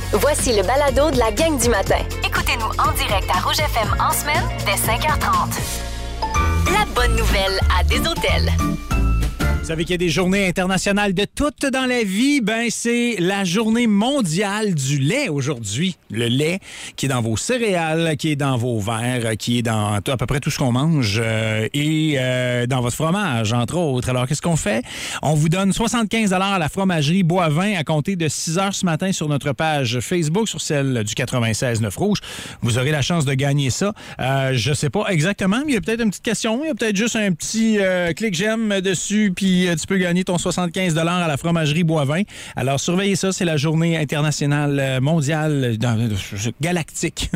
Voici le balado de la gang du matin. Écoutez-nous en direct à Rouge FM en semaine dès 5h30. La bonne nouvelle à des hôtels. Vous savez qu'il y a des journées internationales de toutes dans la vie. Ben, c'est la journée mondiale du lait aujourd'hui. Le lait qui est dans vos céréales, qui est dans vos verres, qui est dans à peu près tout ce qu'on mange et dans votre fromage, entre autres. Alors, qu'est-ce qu'on fait? On vous donne 75 $ à la fromagerie Boivin à compter de 6 h ce matin sur notre page Facebook, sur celle du 96.9 Rouge. Vous aurez la chance de gagner ça. Je sais pas exactement, mais il y a peut-être une petite question. Il y a peut-être juste un petit clic j'aime dessus, puis tu peux gagner ton 75 $ à la fromagerie Boivin. Alors, surveillez ça. C'est la journée internationale mondiale galactique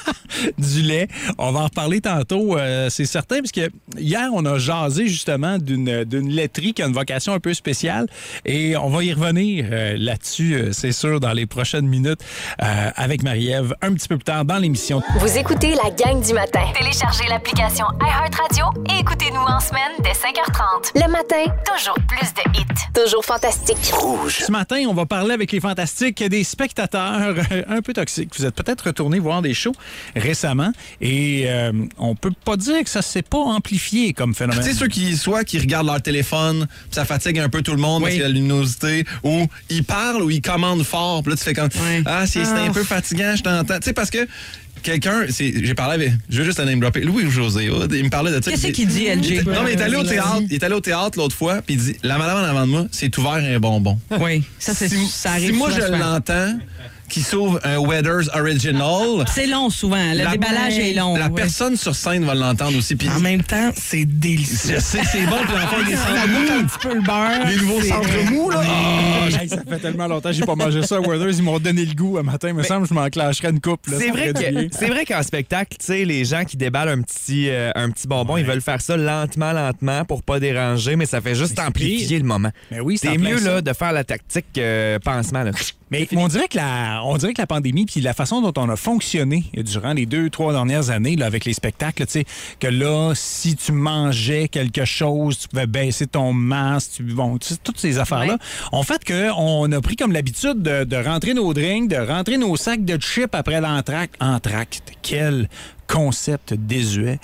du lait. On va en reparler tantôt, c'est certain, parce que hier, on a jasé justement d'une laiterie qui a une vocation un peu spéciale et on va y revenir là-dessus, c'est sûr, dans les prochaines minutes avec Marie-Ève un petit peu plus tard dans l'émission. Vous écoutez la gang du matin. Téléchargez l'application iHeartRadio et écoutez-nous en semaine dès 5h30. Le matin, Toujours plus de hits. toujours fantastique. Ce matin, on va parler avec les fantastiques des spectateurs un peu toxiques. Vous êtes peut-être retournés voir des shows récemment et on peut pas dire que ça s'est pas amplifié comme phénomène. Tu sais, ceux qui regardent leur téléphone, puis ça fatigue un peu tout le monde parce qu'il y a la luminosité, ou ils parlent ou ils commandent fort, puis là tu fais comme c'est un peu fatigant, je t'entends. Tu sais, parce que quelqu'un, j'ai parlé avec, je veux juste un name dropper, Louis-José, il me parlait de ça. Qu'est-ce qu'il dit, LG? Non, mais il est allé au théâtre l'autre fois, puis il dit, la madame en avant de moi, c'est ouvert un bonbon. Oui, ça arrive. Si moi je souvent. l'entends, qui s'ouvre un Weathers Original. C'est long souvent, le déballage est long. La personne sur scène va l'entendre aussi. Puis en même temps, c'est délicieux. Je sais, c'est bon, puis l'enfant des cendres mous. Un petit peu le beurre. Les nouveaux cendres mous, là. Hey, ça fait tellement longtemps que j'ai pas mangé ça. Weathers, ils m'ont donné le goût un matin. Il me semble que je m'en clencherais une coupe. Là, c'est vrai qu'en spectacle, tu sais, les gens qui déballent un petit bonbon, ils veulent faire ça lentement pour pas déranger, mais ça fait juste amplifier le moment. Mais oui, c'est mieux là, de faire la tactique pansement. Là. Mais on dirait que la pandémie puis la façon dont on a fonctionné durant les 2-3 dernières années là, avec les spectacles, tu sais, que là, si tu mangeais quelque chose, tu pouvais baisser ton masque, toutes ces affaires-là, ont fait qu'on a pris comme l'habitude de rentrer nos drinks, de rentrer nos sacs de chips après l'entracte. Quel concept désuet.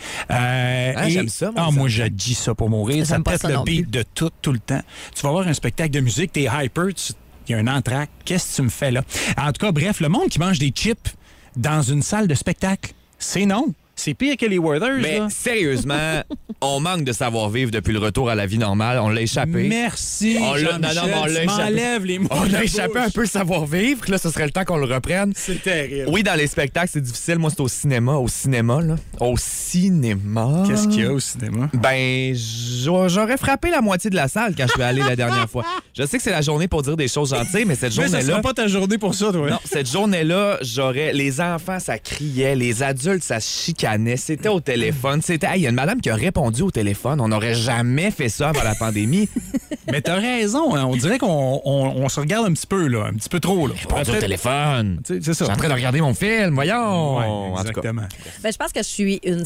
J'aime ça. Moi, je dis ça pour mourir. Ça me pète le beat de tout le temps. Tu vas voir un spectacle de musique, t'es hyper, il y a un entracte. Qu'est-ce que tu me fais là? En tout cas, bref, le monde qui mange des chips dans une salle de spectacle, c'est non. C'est pire que les Werther's. Mais là. Sérieusement, on manque de savoir-vivre depuis le retour à la vie normale. On l'a échappé. Merci, on Jean-Michel. m'enlève les mots. On a échappé un peu le savoir-vivre. Là, ce serait le temps qu'on le reprenne. C'est terrible. Oui, dans les spectacles, c'est difficile. Moi, c'est au cinéma. Au cinéma. Qu'est-ce qu'il y a au cinéma? Ben, j'aurais frappé la moitié de la salle quand je suis allé la dernière fois. Je sais que c'est la journée pour dire des choses gentilles, mais cette journée-là... Mais ça sera pas ta journée pour ça, toi. Non, cette journée-là, les enfants, ça criait. Les adultes, ça chicanait. C'était au téléphone. Il y a une madame qui a répondu au téléphone. On n'aurait jamais fait ça avant la pandémie. Mais t'as raison. Hein. On dirait qu'on se regarde un petit peu, là. Un petit peu trop, là. Répondu au téléphone. C'est ça. Je suis en train de regarder mon film. Voyons. Ouais, exactement. Ben, je pense que je suis une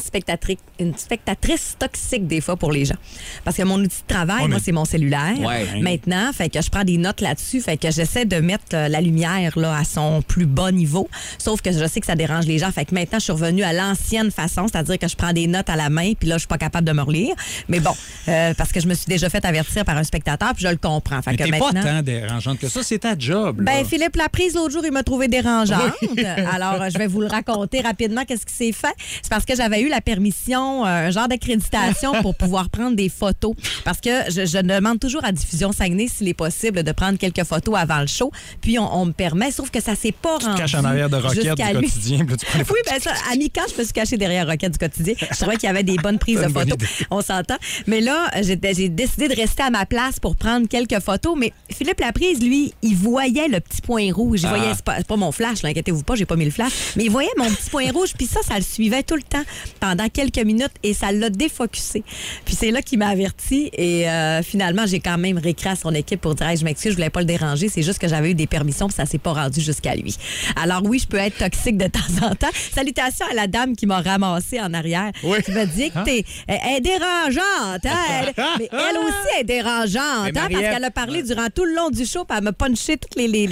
spectatrice toxique des fois pour les gens. Parce que mon outil de travail, moi, c'est mon cellulaire. Ouais. Maintenant, fait que je prends des notes là-dessus. Fait que j'essaie de mettre la lumière là, à son plus bas niveau. Sauf que je sais que ça dérange les gens. Fait que maintenant, je suis revenue à l'ancienne façon, c'est-à-dire que je prends des notes à la main, puis là, je suis pas capable de me relire. Mais bon, parce que je me suis déjà fait avertir par un spectateur, puis je le comprends. Fait mais que t'es maintenant... pas tant dérangeante que ça, c'est ta job. Ben, là. Philippe Laprise, l'autre jour, il m'a trouvé dérangeante. Alors, je vais vous le raconter rapidement. Qu'est-ce qui s'est fait? C'est parce que j'avais eu la permission, un genre d'accréditation pour pouvoir prendre des photos. Parce que je demande toujours à Diffusion Saguenay s'il est possible de prendre quelques photos avant le show. Puis, on me permet, sauf que ça s'est pas rendu. Tu te caches en arrière de Roquette du quotidien. Puis là, tu prends les photos. Oui, bien ça, à mi-camp, je me suis cachée derrière Roquette du quotidien. Je trouvais qu'il y avait des bonnes prises de photos. On s'entend. Mais là, j'ai décidé de rester à ma place pour prendre quelques photos. Mais Philippe Laprise, lui, il voyait le petit point rouge. Il voyait, c'est pas mon flash, là, inquiétez-vous pas, j'ai pas mis le flash. Mais il voyait mon petit point rouge. Puis ça le suivait tout le temps pendant quelques minutes et ça l'a défocusé. Puis c'est là qu'il m'a averti. Et finalement, j'ai quand même réécrit à son équipe pour dire hey, je m'excuse, je voulais pas le déranger. C'est juste que j'avais eu des permissions puis ça s'est pas rendu jusqu'à lui. Alors oui, je peux être toxique de temps en temps. Salutations à la dame qui m'a ramasser en arrière. Oui. Tu me dis que elle est dérangeante. Hein? Mais elle aussi est dérangeante. Parce qu'elle a parlé durant tout le long du show, puis elle m'a punché toutes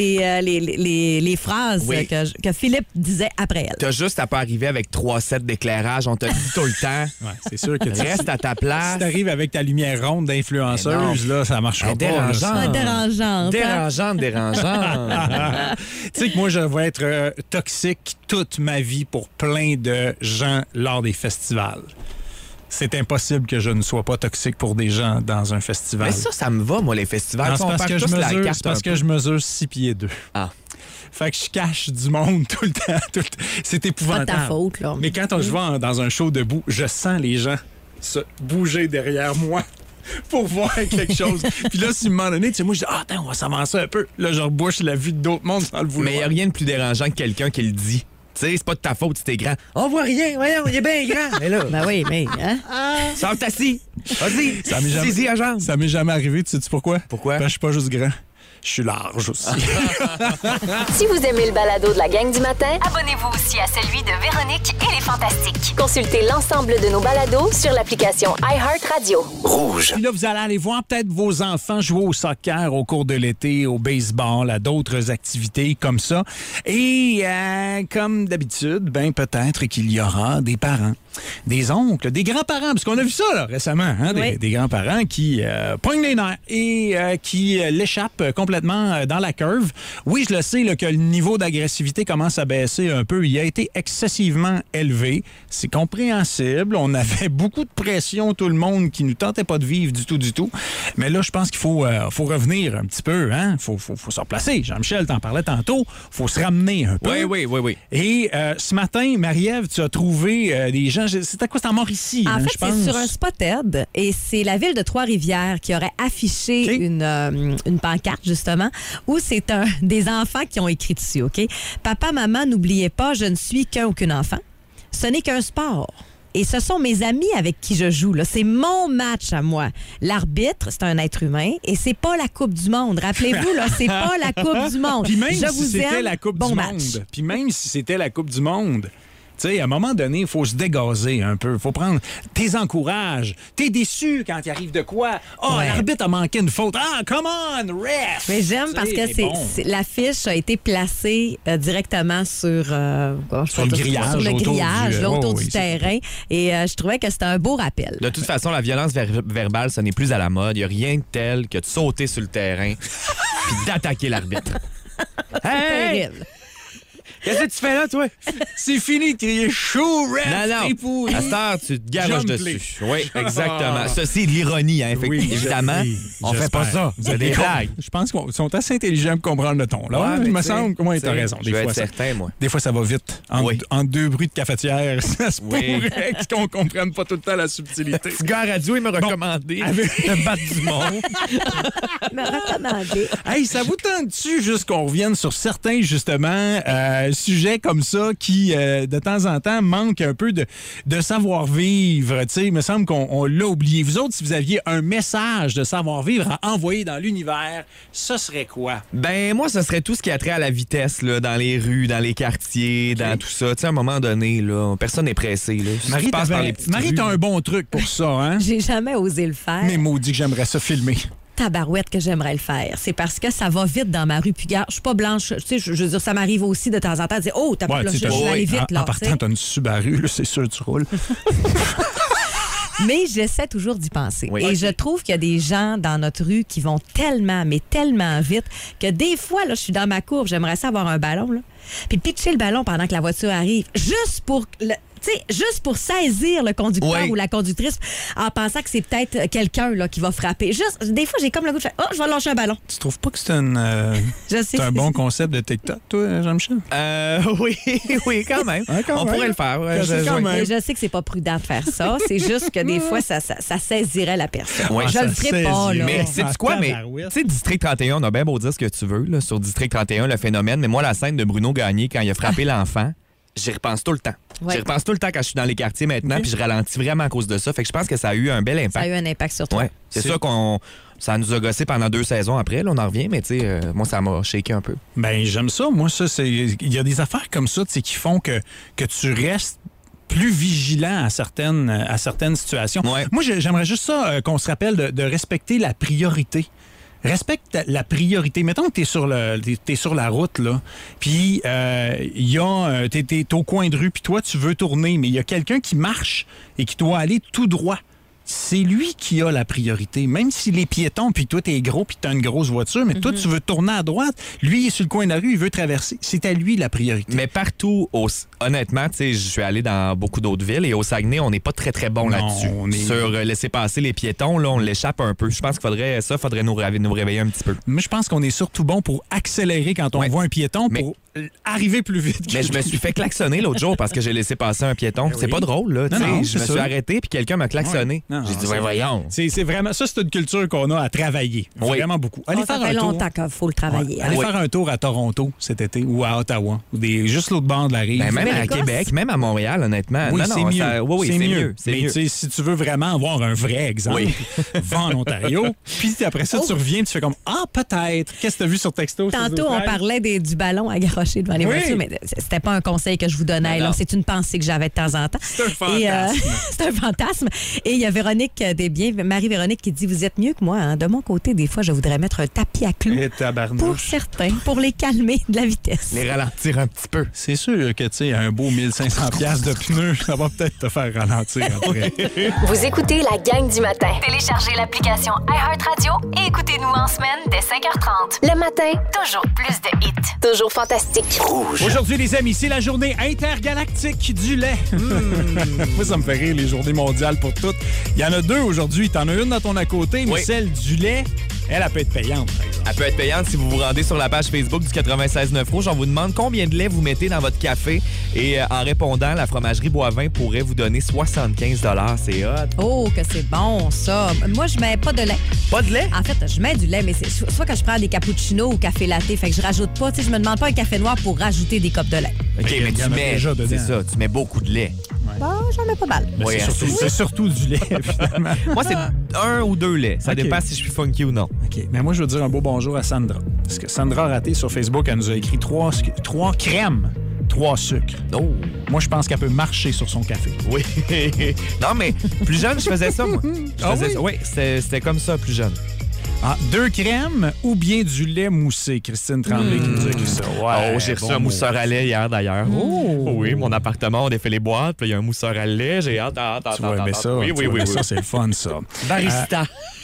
les phrases que Philippe disait après elle. T'as juste à pas arriver avec 3 sets d'éclairage. On te dit tout le temps. Ouais, c'est sûr que Reste à ta place. Si t'arrives avec ta lumière ronde d'influenceuse, là, ça marchera pas. Dérangeante. Dérangeante. Dérangeante. Tu sais que moi, je vais être toxique toute ma vie pour plein de gens lors des festivals. C'est impossible que je ne sois pas toxique pour des gens dans un festival. Mais ça me va, moi, les festivals. Non, c'est parce que je mesure 6 pieds 2. Ah. Fait que je cache du monde tout le temps. C'est épouvantable. Pas de ta faute, là. Mais quand je vais dans un show debout, je sens les gens se bouger derrière moi pour voir quelque chose. Puis là, si à un moment donné, tu sais, moi, je dis, attends, on va s'avancer un peu. Là, je rebouche la vue d'autres mondes sans le vouloir. Mais il n'y a rien de plus dérangeant que quelqu'un qui le dit. Tu sais, c'est pas de ta faute si t'es grand. On voit rien, voyons, il est bien grand. Mais là, Ben oui, mais... Hein? sors assis. Vas-y, saisis à jambe. Ça m'est jamais arrivé, tu sais pourquoi? Pourquoi? Parce que je suis pas juste grand. Je suis large aussi. Si vous aimez le balado de la gang du matin, Abonnez-vous aussi à celui de Véronique et les Fantastiques. consultez l'ensemble de nos balados sur l'application iHeartRadio. Puis là, vous allez aller voir peut-être vos enfants jouer au soccer au cours de l'été, au baseball, à d'autres activités comme ça. Et comme d'habitude, ben peut-être qu'il y aura des parents, des oncles, des grands-parents, parce qu'on a vu ça là, récemment, hein, des grands-parents qui pognent les nerfs et qui l'échappent complètement dans la curve. Oui, je le sais là, que le niveau d'agressivité commence à baisser un peu. Il a été excessivement élevé. C'est compréhensible. On avait beaucoup de pression, tout le monde, qui nous tentait pas de vivre du tout. Mais là, je pense qu'il faut revenir un petit peu. Hein? Faut se replacer. Jean-Michel t'en parlait tantôt. Faut se ramener un peu. Oui. Et ce matin, Marie-Ève, tu as trouvé des gens... C'était quoi? C'était en Mauricie, En fait, je pense. c'est sur un Spotted et c'est la ville de Trois-Rivières qui aurait affiché une pancarte, justement, où c'est des enfants qui ont écrit dessus, OK? Papa, maman, n'oubliez pas, je ne suis qu'un ou qu'une enfant. Ce n'est qu'un sport. Et ce sont mes amis avec qui je joue. Là. C'est mon match à moi. L'arbitre, c'est un être humain et c'est pas la Coupe du Monde. Rappelez-vous, là, c'est pas la Coupe du Monde. Puis même je si vous c'était aime, la Coupe bon du match. Monde. Puis même si c'était la Coupe du Monde. Tu sais, à un moment donné, il faut se dégazer un peu. Il faut prendre tes encourages. T'es déçu quand il arrive de quoi? L'arbitre a manqué une faute. Come on, ref! Mais j'aime parce que l'affiche a été placée directement sur le grillage, autour du terrain. Et je trouvais que c'était un beau rappel. De toute façon, la violence verbale, ce n'est plus à la mode. Il n'y a rien de tel que de sauter sur le terrain puis d'attaquer l'arbitre. Terrible. Qu'est-ce que tu fais là, toi? C'est fini de crier chou, ref! Non. À cette heure, tu te garoches Jump dessus. play. Oui, exactement. Ceci est de l'ironie, hein, évidemment. On fait pas ça. Vous avez des blagues. Je pense qu'ils sont assez intelligents pour comprendre le ton. Là. Il me semble que moi, tu as raison. Je vais être certain, moi. Des fois, ça va vite. En deux bruits de cafetière, ça se pourrait qu'on ne comprenne pas tout le temps la subtilité. Ce gars à radio, il m'a recommandé de battre du monde. Il m'a recommandé. Hey, ça vous tente-tu juste qu'on revienne sur certains, justement, sujets comme ça qui, de temps en temps, manquent un peu de savoir-vivre? Tu sais, il me semble qu'on l'a oublié. Vous autres, si vous aviez un message de savoir-vivre à envoyer dans l'univers, ce serait quoi? Ben, moi, ce serait tout ce qui a trait à la vitesse, là, dans les rues, dans les quartiers, dans tout ça. Tu sais, à un moment donné, là, personne n'est pressé. Là. Marie, t'as un bon truc pour ça, hein? J'ai jamais osé le faire. Mais maudit que j'aimerais ça filmer. Tabarouette que j'aimerais le faire. C'est parce que ça va vite dans ma rue. Puis, je suis pas blanche. Tu sais, je veux dire, ça m'arrive aussi de temps en temps de dire, je vais aller vite, là. En partant, t'as une Subaru, là, c'est sûr, tu roules. Mais j'essaie toujours d'y penser. Oui. Et je trouve qu'il y a des gens dans notre rue qui vont tellement, mais tellement vite que des fois, là, je suis dans ma courbe, j'aimerais ça avoir un ballon, là. Puis pitcher le ballon pendant que la voiture arrive, juste pour saisir le conducteur ou la conductrice en pensant que c'est peut-être quelqu'un là, qui va frapper. Juste, des fois, j'ai comme le goût de faire « Oh, je vais lâcher un ballon. » Tu trouves pas que c'est un bon concept de TikTok, toi, Jean-Michel? Oui, quand même. On pourrait le faire. Je sais que c'est pas prudent de faire ça. C'est juste que des fois, ça saisirait la personne. Ouais, je le ferai pas, là. Mais sais-tu quoi? Mais tu sais, District 31, on a bien beau dire ce que tu veux là, sur District 31, le phénomène, mais moi, la scène de Bruno Gagné quand il a frappé l'enfant, j'y repense tout le temps. Ouais. J'y repense tout le temps quand je suis dans les quartiers maintenant, puis je ralentis vraiment à cause de ça. Fait que je pense que ça a eu un bel impact. Ça a eu un impact sur toi. Ouais. C'est sûr ça nous a gossé pendant 2 saisons après. Là, on en revient, mais tu sais, moi, ça m'a shaké un peu. Ben, j'aime ça. Moi, ça, il y a des affaires comme ça, tu sais, qui font que tu restes plus vigilant à certaines situations. Ouais. Moi, j'aimerais juste ça qu'on se rappelle de respecter la priorité. Respecte la priorité. Mettons que t'es sur la route, là, puis t'es au coin de rue, puis toi, tu veux tourner, mais il y a quelqu'un qui marche et qui doit aller tout droit. C'est lui qui a la priorité. Même s'il est piéton, puis toi, t'es gros, puis t'as une grosse voiture, mais toi, tu veux tourner à droite. Lui, il est sur le coin de la rue, il veut traverser. C'est à lui la priorité. Mais partout, honnêtement, tu sais, je suis allé dans beaucoup d'autres villes et au Saguenay, on n'est pas très, très bon là-dessus. Sur laisser passer les piétons, là, on l'échappe un peu. Je pense qu'il faudrait nous réveiller un petit peu. Moi, je pense qu'on est surtout bon pour accélérer quand on voit un piéton, pour arriver plus vite. Mais je me suis fait klaxonner l'autre jour parce que j'ai laissé passer un piéton. C'est pas drôle, là. Non, je me suis arrêté puis quelqu'un m'a klaxonné. J'ai dit, voyons. C'est vraiment, ça, c'est une culture qu'on a à travailler. Vraiment beaucoup. Allez faire ça fait un tour. longtemps qu'il faut le travailler. Allez faire un tour à Toronto cet été ou à Ottawa. Ou juste l'autre bord de la rive. Ben, même à Québec, même à Montréal, honnêtement. Oui, c'est mieux. C'est mieux. Mais si tu veux vraiment avoir un vrai exemple, va en Ontario. Puis après ça, tu reviens, tu fais comme peut-être. Qu'est-ce que tu as vu sur texto? Tantôt, on parlait du ballon accroché devant les voitures, mais c'était pas un conseil que je vous donnais. Là. C'est une pensée que j'avais de temps en temps. C'est un fantasme. C'est un fantasme. Et il y a Véronique Desbiens, Marie-Véronique, qui dit, vous êtes mieux que moi. Hein? De mon côt, des fois, je voudrais mettre un tapis à clous pour certains, pour les calmer de la vitesse. Les ralentir un petit peu. C'est sûr que, tu sais, un beau 1500$ de pneus, ça va peut-être te faire ralentir après. Vous écoutez la gang du matin. Téléchargez l'application iHeartRadio et écoutez-nous en semaine dès 5h30. Le matin, Toujours plus de hits. toujours fantastique. Aujourd'hui, les amis, c'est la journée intergalactique du lait. Moi, ça me fait rire, les journées mondiales pour toutes. Il y en a deux aujourd'hui. T'en as une dans ton à côté, mais celle du lait, elle peut être payante, par exemple. Elle peut être payante si vous vous rendez sur la page Facebook du 96.9 Rouge. On vous demande combien de lait vous mettez dans votre café. Et en répondant, la fromagerie Boivin pourrait vous donner 75 $. C'est hot. Oh, que c'est bon, ça. Moi, je mets pas de lait. Pas de lait? En fait, je mets du lait, mais c'est soit que je prends des cappuccinos ou café latte. Fait que je rajoute pas. Tu sais, je me demande pas un café noir pour rajouter des copes de lait. OK, mais il y en a déjà dedans. C'est ça, tu mets beaucoup de lait. Bon, j'en mets pas mal. Ben, c'est surtout du lait, finalement. Moi, c'est 1 ou 2 laits. Ça dépend si je suis funky ou non. OK. Mais moi, je veux dire un beau bonjour à Sandra. Parce que Sandra Raté, sur Facebook, elle nous a écrit 3 crèmes, 3 sucres. Oh! Moi, je pense qu'elle peut marcher sur son café. Oui. Non, mais plus jeune, je faisais ça, moi. Oui, c'était comme ça, plus jeune. 2 crèmes ou bien du lait moussé, Christine Tremblay qui nous a écrit ça. Ouais, j'ai reçu un mousseur à lait hier, d'ailleurs. Oh! Oui, mon appartement, on défait les boîtes, puis il y a un mousseur à lait. J'ai hâte. Tu vas aimer ça. Oui. Ça, c'est le fun, ça. Barista.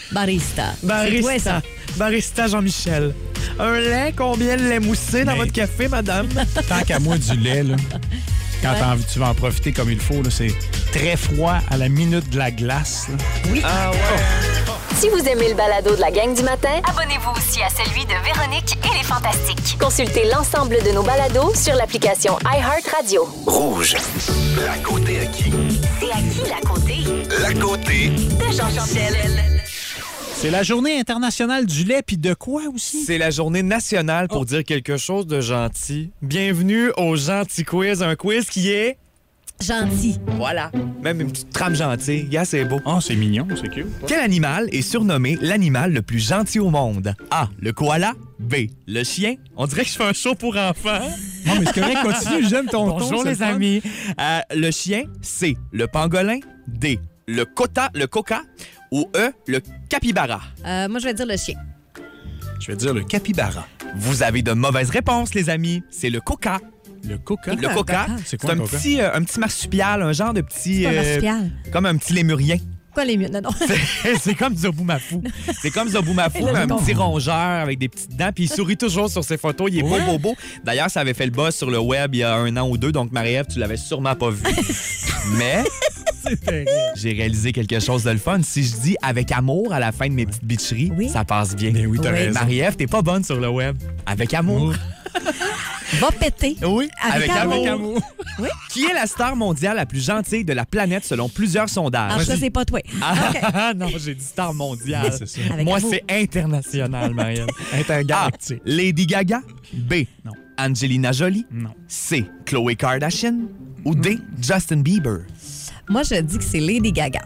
C'est ça. Barista Jean-Michel. Un lait, combien de lait moussé dans votre café, madame? Tant qu'à moi, du lait, là. Quand tu vas en profiter comme il faut, là, c'est très froid à la minute de la glace. Là. Oui. Ah ouais. Si vous aimez le balado de la gang du matin, Abonnez-vous aussi à celui de Véronique et les Fantastiques. consultez l'ensemble de nos balados sur l'application iHeartRadio. Rouge. La côté à qui? C'est à qui la côté? La côté De Jean-Michel. C'est la journée internationale du lait, puis de quoi aussi? C'est la journée nationale pour dire quelque chose de gentil. Bienvenue au Gentil Quiz, un quiz qui est... Gentil. Voilà. Même une petite trame gentille. Gars, c'est beau. Oh, c'est mignon, c'est cute. Quel animal est surnommé l'animal le plus gentil au monde? A. Le koala. B. Le chien. On dirait que je fais un show pour enfants. Non, mais c'est correct, continue, j'aime ton ton. Bonjour, les amis. Le chien. C. Le pangolin. D. Le coca. Ou E. Le capybara. Moi, je vais dire le chien. Je vais dire le capybara. Vous avez de mauvaises réponses, les amis. C'est le coca. Le coca? Le coca, c'est quoi un coca? un petit marsupial, un genre de petit... Pas marsupial. Comme un petit lémurien. Quoi, les mieux? Non. C'est comme Zoboumafou. C'est comme Zoboumafou, un petit rongeur avec des petites dents, puis il sourit toujours sur ses photos. Il est beau. D'ailleurs, ça avait fait le buzz sur le web il y a 1 an ou 2, donc Marie-Ève, tu l'avais sûrement pas vu. Mais j'ai réalisé quelque chose de le fun. Si je dis avec amour à la fin de mes petites bitcheries, ça passe bien. Mais oui, t'as raison. Marie-Ève, t'es pas bonne sur le web. Avec amour. Va péter. Oui, avec amour. Oui. Qui est la star mondiale la plus gentille de la planète selon plusieurs sondages? Alors ça, c'est pas toi. Ah, non, j'ai dit star mondiale. C'est ça. Moi, c'est international, Marielle. Intergalactique. A. Lady Gaga. B. Non. Angelina Jolie. Non. C. Khloé Kardashian. Ou D. Justin Bieber. Moi, je dis que c'est Lady Gaga.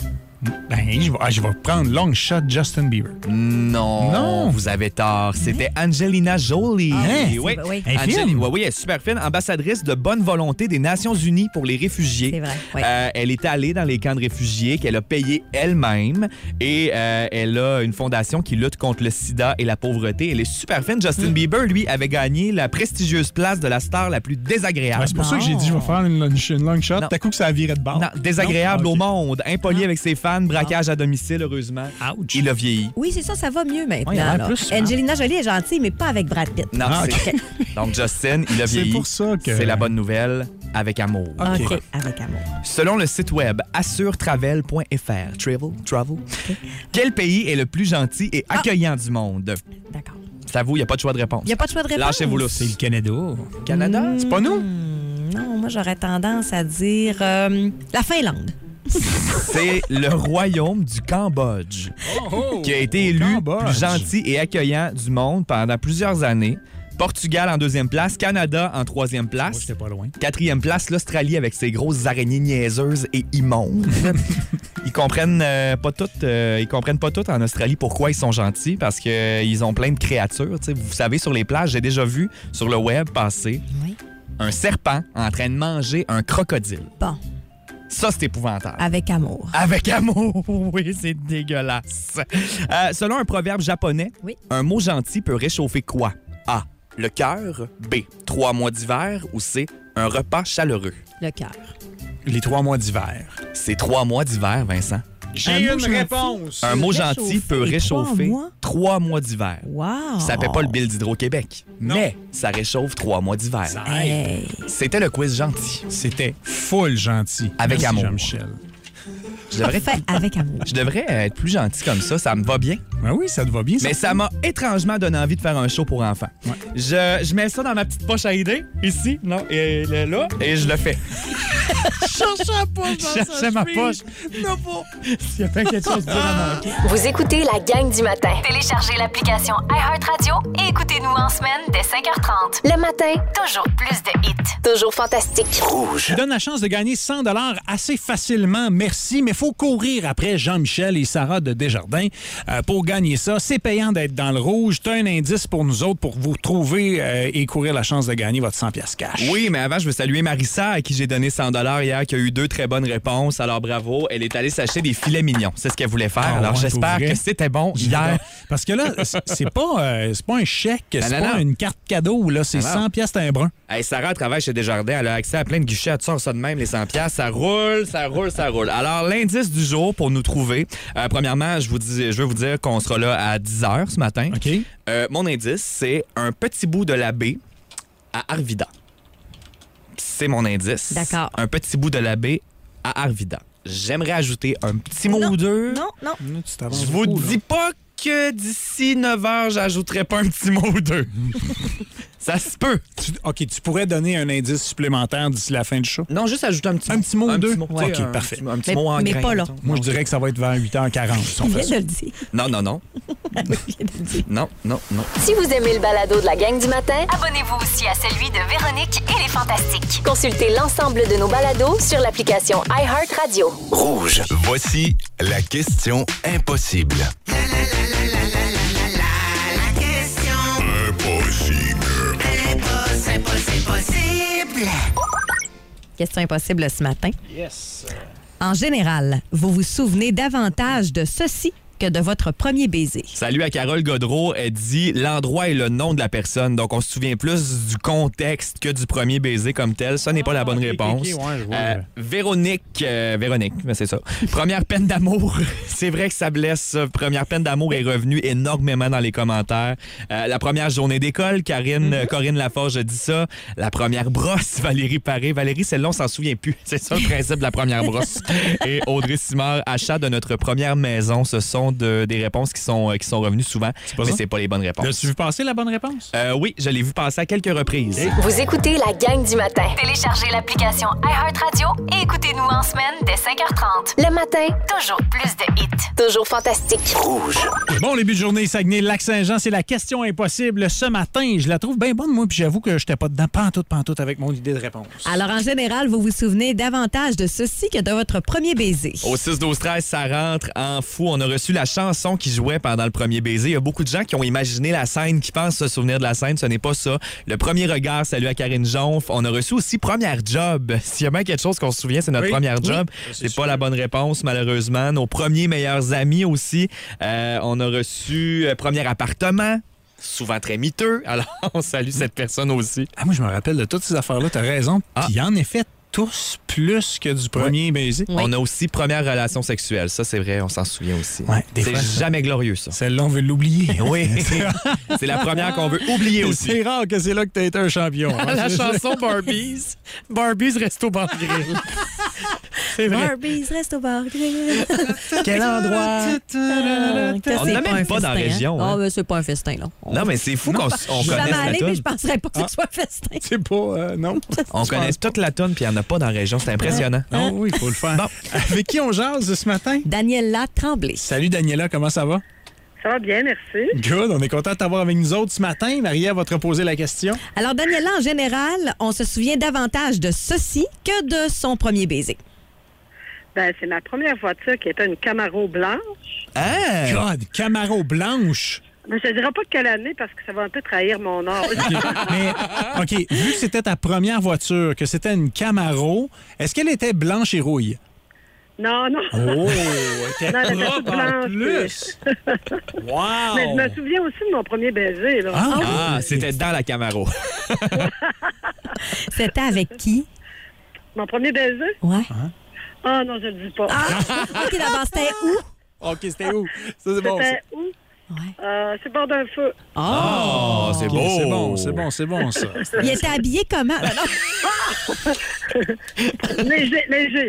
Je vais prendre long shot Justin Bieber. Non, vous avez tort. C'était Angelina Jolie. Oui. Oui, elle est super fine. Ambassadrice de bonne volonté des Nations Unies pour les réfugiés. C'est vrai, oui. Elle est allée dans les camps de réfugiés qu'elle a payé elle-même et elle a une fondation qui lutte contre le sida et la pauvreté. Elle est super fine. Justin Bieber, lui, avait gagné la prestigieuse place de la star la plus désagréable. C'est pour ça que j'ai dit je vais faire une long shot. T'as coup que ça a viré de bord. Non, désagréable au monde. Impoli avec ses fans, braquage à domicile, heureusement. Ouch. Il a vieilli. Oui, c'est ça va mieux maintenant. Ouais, il a l'air là. plus, Angelina Jolie est gentille, mais pas avec Brad Pitt. Non, Donc, Justin, il a vieilli. C'est pour ça que... C'est la bonne nouvelle, avec amour. OK, avec amour. Selon le site web assuretravel.fr, travel, quel pays est le plus gentil et accueillant du monde? D'accord. C'est à vous, il n'y a pas de choix de réponse. Il n'y a pas de choix de réponse? Lâchez-vous là. C'est le Canada. Canada? C'est pas nous? Non, moi, j'aurais tendance à dire la Finlande. C'est le royaume du Cambodge qui a été élu plus gentil et accueillant du monde pendant plusieurs années. Portugal en 2e place, Canada en 3e place. Moi, j'étais pas loin. 4e place, l'Australie avec ses grosses araignées niaiseuses et immondes. Ils comprennent pas toutes en Australie pourquoi ils sont gentils, parce qu'ils ont plein de créatures. T'sais. Vous savez, sur les plages, j'ai déjà vu sur le web passer un serpent en train de manger un crocodile. Bon. Ça, c'est épouvantable. Avec amour. Avec amour, oui, c'est dégueulasse. Selon un proverbe japonais, un mot gentil peut réchauffer quoi? A, le cœur. B, 3 mois d'hiver. Ou C, un repas chaleureux. Le cœur. Les 3 mois d'hiver. C'est 3 mois d'hiver, Vincent. J'ai une réponse. Un mot gentil peut réchauffer 3 mois d'hiver. Wow. Ça fait pas le bill d'Hydro-Québec, mais ça réchauffe 3 mois d'hiver. Hey. C'était le quiz gentil. C'était full gentil. Avec Merci, amour. Jean-Michel. Fait avec amour. Je devrais être plus gentil comme ça me va bien. Ben oui, ça te va bien. Mais ça m'a étrangement donné envie de faire un show pour enfants. Ouais. Je mets ça dans ma petite poche à idées, ici, non, et là, et je le fais. Je cherchais ma poche. Non, pas. S'il y a pas quelque chose de manquer. Vous écoutez la gang du matin. Téléchargez l'application iHeartRadio et écoutez-nous en semaine dès 5h30. Le matin, Toujours plus de hits. toujours fantastique. Je donne la chance de gagner 100 $ assez facilement, merci, mais il faut courir après Jean-Michel et Sarah de Desjardins pour gagner ça. C'est payant d'être dans le rouge. Tu as un indice pour nous autres pour vous trouver et courir la chance de gagner votre 100$ cash. Oui, mais avant, je veux saluer Marissa, à qui j'ai donné 100 $ hier, qui a eu 2 très bonnes réponses. Alors bravo, elle est allée s'acheter des filets mignons. C'est ce qu'elle voulait faire. Ah, alors ouais, j'espère que c'était bon hier. Parce que là, c'est pas un chèque, c'est pas une carte cadeau, là, c'est 100$ c'est un brun. Hey, Sarah travaille chez Desjardins, elle a accès à plein de guichets, elle sort ça de même, les 100$, ça roule. Alors, l'indice du jour pour nous trouver, premièrement, je veux vous dire qu'on sera là à 10h ce matin. OK. Mon indice, c'est un petit bout de la baie à Arvida. C'est mon indice. D'accord. Un petit bout de la baie à Arvida. J'aimerais ajouter un petit mot ou deux. Non. Je vous dis pas que d'ici 9h, j'ajouterai pas un petit mot ou deux. Ça se peut. OK, tu pourrais donner un indice supplémentaire d'ici la fin du show? Non, juste ajouter un petit mot. Un petit mot ou deux? Ouais, OK, parfait. Un petit mot en Mais grain, pas là. mettons. Moi, je dirais que ça va être vers 8h40. Si on Il fait vient ça. de le dire. Non. Il vient de le dire. Non. Si vous aimez le balado de la gang du matin, Abonnez-vous aussi à celui de Véronique et les Fantastiques. consultez l'ensemble de nos balados sur l'application iHeartRadio. Rouge. Voici la question impossible. Question impossible ce matin. Yes. En général, vous vous souvenez davantage de ceci que de votre premier baiser. Salut à Carole Godreau. Elle dit l'endroit et le nom de la personne. Donc, on se souvient plus du contexte que du premier baiser comme tel. Ça n'est pas la bonne réponse. ouais, je vois. Véronique, mais c'est ça. Première peine d'amour. C'est vrai que ça blesse, ça. Première peine d'amour est revenue énormément dans les commentaires. La première journée d'école, Corinne Laforge a dit ça. La première brosse, Valérie Paré. Valérie, celle-là, on s'en souvient plus. C'est ça le principe de la première brosse. Et Audrey Simard, achat de notre première maison. Ce sont sont des réponses qui sont revenues souvent, mais c'est pas les bonnes réponses. As-tu vu passer la bonne réponse? Oui, je l'ai vu passer à quelques reprises. Vous écoutez la gang du matin. Téléchargez l'application iHeartRadio et écoutez-nous en semaine dès 5h30. Le matin, Toujours plus de hits. toujours fantastique. Rouge. Bon début de journée, Saguenay-Lac-Saint-Jean, c'est la question impossible ce matin. Je la trouve bien bonne, moi, puis j'avoue que j'étais pas dedans pantoute avec mon idée de réponse. Alors, en général, vous vous souvenez davantage de ceci que de votre premier baiser. Au 6-12-13, ça rentre en fou. On a reçu la chanson qui jouait pendant le premier baiser. Il y a beaucoup de gens qui ont imaginé la scène, qui pensent se souvenir de la scène. Ce n'est pas ça. Le premier regard, salut à Karine Jonf. On a reçu aussi première job. S'il y a bien quelque chose qu'on se souvient, c'est notre première job. C'est pas la bonne réponse, malheureusement. Nos premiers meilleurs amis aussi. On a reçu premier appartement. Souvent très miteux. Alors, on salue cette personne aussi. Ah, moi, je me rappelle de toutes ces affaires-là. T'as raison. Puis en effet, tous plus que du premier baiser. Oui. On a aussi première relation sexuelle. Ça, c'est vrai, on s'en souvient aussi. Ouais, des c'est fois, ça. jamais glorieux, ça. Celle-là, on veut l'oublier. Oui, c'est la première qu'on veut oublier aussi. C'est rare que c'est là que t'as été un champion. hein. La chanson Barbies. Barbies Resto Bar Grill. C'est vrai. Barbies, reste au bar grill. Quel endroit? On l'a même pas dans la région, hein. Ah, mais c'est pas un festin, là. Non, mais c'est fou qu'on Je suis connaisse jamais la allée, mais je toune. penserais pas que ce soit un festin. C'est pas... non. On connaît toute la toune, puis il n'y en a pas dans la région. C'est impressionnant. Non, oui, il faut le faire. Bon. Avec qui on jase ce matin? Daniela Tremblay. Salut Daniela, comment ça va? Ça va bien, merci. Good, on est content de t'avoir avec nous autres ce matin. Maria va te reposer la question. Alors, Daniela, en général, on se souvient davantage de ceci que de son premier baiser. Ben, c'est ma première voiture qui était une Camaro blanche. Ah! God, Camaro blanche. Mais je ne dirais pas de quelle année parce que ça va un peu trahir mon âge. Mais, OK, vu que c'était ta première voiture, que c'était une Camaro, est-ce qu'elle était blanche et rouille? Non, non. Oh, elle Non, elle était était propre toute en blanche. plus. Wow! Mais je me souviens aussi de mon premier baiser. Là. Ah, c'était dans la Camaro. C'était avec qui? Mon premier baiser? Ouais. Ah non, je ne le dis pas. OK, d'abord, c'était où? OK, c'était où? Ça, c'est bon. C'était où? Ouais. C'est bord d'un feu. Oh, c'est OK, beau. c'est bon, ça. Il était habillé comment? Non, non. Léger.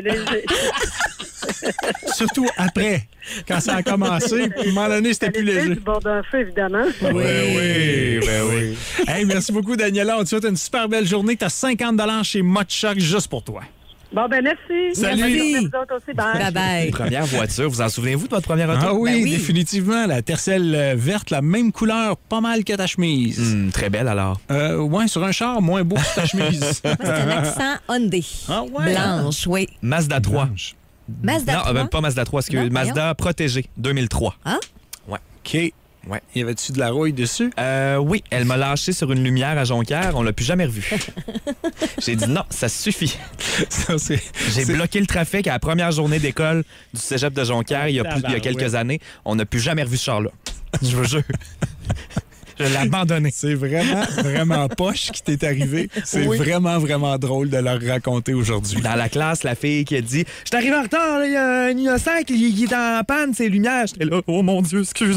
Surtout après, quand ça a commencé. À un moment donné, c'était plus léger. Du bord d'un feu, évidemment. Oui. Hey, merci beaucoup, Daniela. On te souhaite une super belle journée. Tu as 50 $ chez Modshock juste pour toi. Bon, ben merci. Salut. Merci. Vous autres aussi. Bye. Bye-bye. Première voiture, vous en souvenez-vous de votre première auto? Ah oui, Ben oui. définitivement. La tercelle verte, la même couleur, pas mal que ta chemise. Très belle, alors. Ouais, sur un char, moins beau que ta chemise. C'est un accent Hyundai. Ah ouais? Blanche, oui. Mazda 3. Blanche. Mazda Non, 3. même pas Mazda 3, excuse. Non, Mazda Protégé, 2003. Ah? Ouais. OK. Ouais. Y avait-tu de la rouille dessus? Oui, elle m'a lâché sur une lumière à Jonquière. On l'a plus jamais revue. J'ai dit non, ça suffit. Ça, c'est... J'ai bloqué le trafic à la première journée d'école du cégep de Jonquière il y a quelques années. On n'a plus jamais revu ce char-là. Je vous jure. Je l'ai abandonné. C'est vraiment poche qui t'est arrivé. C'est vraiment drôle de leur raconter aujourd'hui. Dans la classe, la fille qui a dit « Je suis arrivé en retard, il y a un innocent qui est en panne, ses lumières. » J'étais là « Oh mon Dieu, excuse-moi. »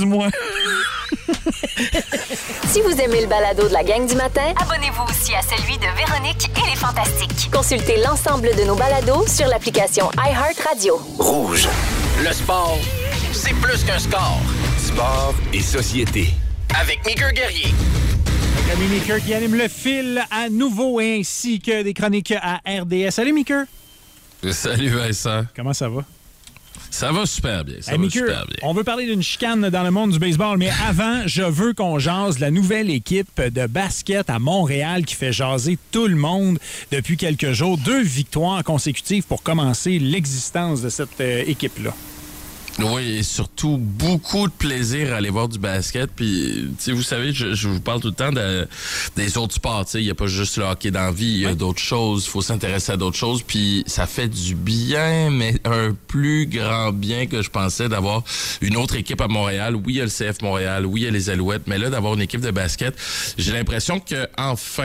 Si vous aimez le balado de la gang du matin, Abonnez-vous aussi à celui de Véronique et les Fantastiques. consultez l'ensemble de nos balados sur l'application iHeartRadio. Rouge. Le sport, c'est plus qu'un score. Sport et société. Avec Mika Guerrier. Ami Meeker qui anime le fil à nouveau ainsi que des chroniques à RDS. Salut Meeker. Salut Vincent. Comment ça va? Ça va super bien. Ça Hey, va Meeker, super bien. on veut parler d'une chicane dans le monde du baseball, mais avant, je veux qu'on jase la nouvelle équipe de basket à Montréal qui fait jaser tout le monde depuis quelques jours. 2 victoires consécutives pour commencer l'existence de cette équipe-là. Oui, et surtout beaucoup de plaisir à aller voir du basket. Puis, tu sais, vous savez, je vous parle tout le temps des autres sports. Tu sais, il n'y a pas juste le hockey dans la vie, il y a d'autres choses. Il faut s'intéresser à d'autres choses. Puis, ça fait du bien, mais un plus grand bien que je pensais d'avoir une autre équipe à Montréal. Oui, il y a le CF Montréal, oui, il y a les Alouettes, mais là, d'avoir une équipe de basket, j'ai l'impression que enfin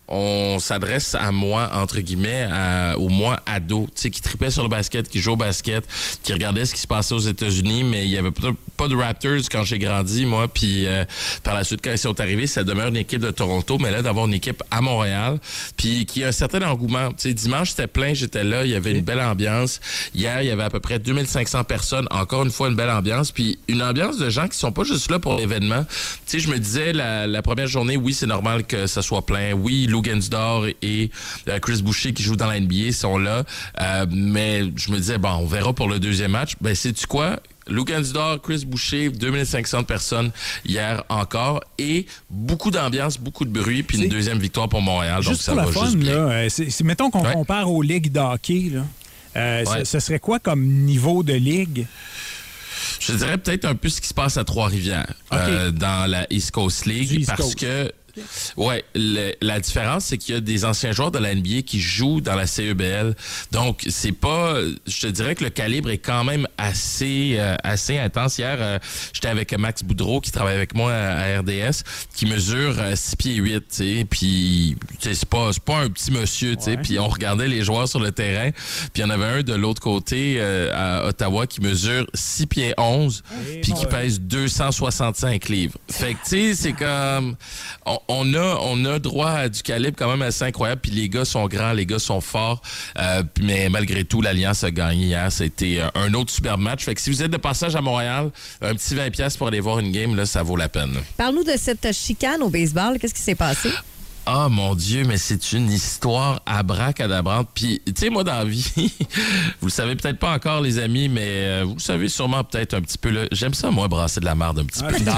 on s'adresse à moi, entre guillemets, au moi ado, tu sais, qui tripait sur le basket, qui jouait au basket, qui regardait ce qui se passait aux États-Unis, mais il y avait pas de Raptors quand j'ai grandi, moi, puis par la suite, quand ils sont arrivés, ça demeure une équipe de Toronto, mais là, d'avoir une équipe à Montréal, puis qui a un certain engouement. Tu sais, dimanche, c'était plein, j'étais là, il y avait une belle ambiance. Hier, il y avait à peu près 2500 personnes, encore une fois, une belle ambiance, puis une ambiance de gens qui sont pas juste là pour l'événement. Tu sais, je me disais, la première journée, oui, c'est normal que ça soit plein. Oui, Lou Gensdor et Chris Boucher qui jouent dans la NBA sont là. Mais je me disais, bon, on verra pour le deuxième match. Ben, sais-tu quoi? Lou Gensdor, Chris Boucher, 2500 personnes hier encore et beaucoup d'ambiance, beaucoup de bruit, puis une deuxième victoire pour Montréal. Juste donc pour ça la va fun, juste bien. là, mettons qu'on compare aux ligues de hockey, là. Ce serait quoi comme niveau de ligue? Je dirais peut-être un peu ce qui se passe à Trois-Rivières dans la East Coast League parce que ouais, la différence, c'est qu'il y a des anciens joueurs de la NBA qui jouent dans la CEBL. Donc, c'est pas... Je te dirais que le calibre est quand même assez intense. Hier, j'étais avec Max Boudreau, qui travaille avec moi à RDS, qui mesure 6 pieds 8, tu sais. Puis, c'est pas un petit monsieur, tu sais. Puis, on regardait les joueurs sur le terrain. Puis, il y en avait un de l'autre côté, à Ottawa, qui mesure 6 pieds 11, puis qui pèse 265 livres. Fait que, tu sais, c'est comme... On a droit à du calibre quand même assez incroyable. Puis les gars sont grands, les gars sont forts. Mais malgré tout, l'Alliance a gagné hier. C'était un autre superbe match. Fait que si vous êtes de passage à Montréal, un petit 20$ pour aller voir une game, là, ça vaut la peine. Parle-nous de cette chicane au baseball. Qu'est-ce qui s'est passé? Ah, mon Dieu, mais c'est une histoire abracadabrante. Puis, tu sais, moi, dans la vie, vous le savez peut-être pas encore, les amis, mais vous le savez sûrement peut-être un petit peu. Là, j'aime ça, moi, brasser de la merde un petit peu. J'aime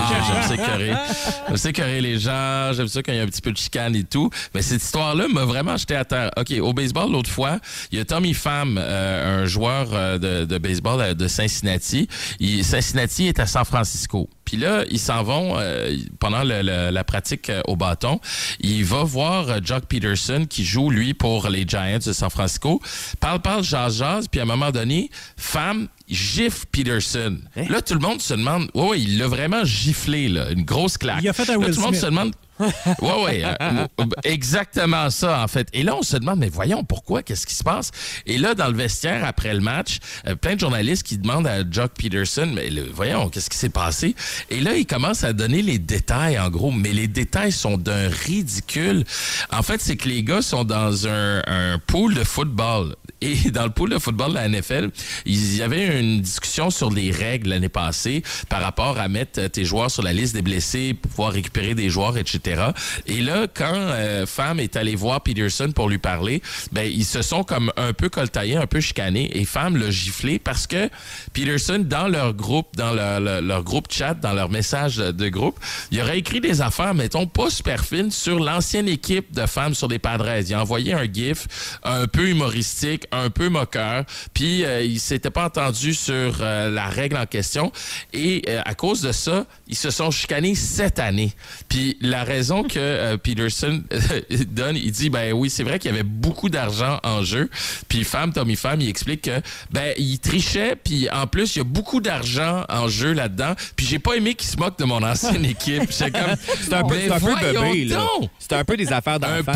ça écœurer les gens. J'aime ça quand il y a un petit peu de chicane et tout. Mais cette histoire-là m'a vraiment jeté à terre. OK, au baseball, l'autre fois, il y a Tommy Pham, un joueur de baseball de Cincinnati. Cincinnati est à San Francisco. Puis là, ils s'en vont pendant la pratique au bâton. Il va voir Jock Peterson qui joue, lui, pour les Giants de San Francisco. Parle, jase, puis à un moment donné, Pham gifle Peterson. Hein? Là, tout le monde se demande... Ouais, il l'a vraiment giflé, là, une grosse claque. Il a fait un Will Smith. Tout le monde se demande... Ouais, exactement ça, en fait. Et là, on se demande, mais voyons, pourquoi? Qu'est-ce qui se passe? Et là, dans le vestiaire, après le match, plein de journalistes qui demandent à Jock Peterson, mais voyons, qu'est-ce qui s'est passé? Et là, il commence à donner les détails, en gros, mais les détails sont d'un ridicule. En fait, c'est que les gars sont dans un pool de football. Et dans le pool de football de la NFL, il y avait une discussion sur les règles l'année passée par rapport à mettre tes joueurs sur la liste des blessés pour pouvoir récupérer des joueurs, etc. Et là, quand Pham est allé voir Peterson pour lui parler, ben ils se sont comme un peu coltaillés, un peu chicanés, et Pham l'a giflé parce que Peterson, dans leur groupe, dans leur groupe chat, dans leur message de groupe, il aurait écrit des affaires, mettons, pas super fines sur l'ancienne équipe de Pham sur les Padres. Il a envoyé un gif un peu humoristique, un peu moqueur, puis il s'était pas entendu sur la règle en question, et à cause de ça, ils se sont chicanés cette année. Puis la raison que Peterson donne, il dit, ben oui, c'est vrai qu'il y avait beaucoup d'argent en jeu, puis Tommy Pham, il explique que, ben, il trichait, puis en plus, il y a beaucoup d'argent en jeu là-dedans, puis j'ai pas aimé qu'il se moque de mon ancienne équipe. C'est un peu bébé, là. C'est un peu des affaires d'enfants.